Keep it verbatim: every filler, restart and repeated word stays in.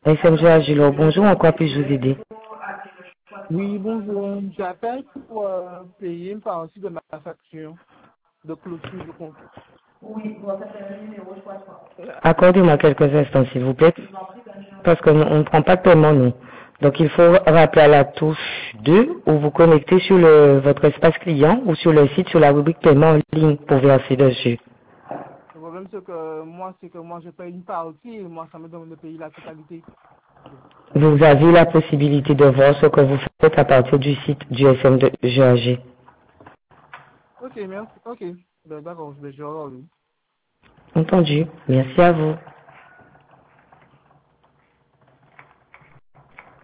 S M G Agilo, bonjour, en quoi puis-je vous aider? Oui, bonjour. J'appelle pour euh, payer une partie de ma facture de clôture de compte. Accordez-moi quelques instants, s'il vous plaît, parce qu'on on ne prend pas de paiement, nous. Donc, il faut rappeler à la touche deux ou vous connecter sur le, votre espace client ou sur le site sur la rubrique paiement en ligne pour verser dessus. Le problème, c'est que moi, c'est que moi, je paye une partie et moi, ça me demande de payer la totalité. Vous avez la possibilité de voir ce que vous faites à partir du site du S M G A G. Ok, merci. Ok. Ben, d'accord, je vais je vais regarder. Entendu. Merci à vous.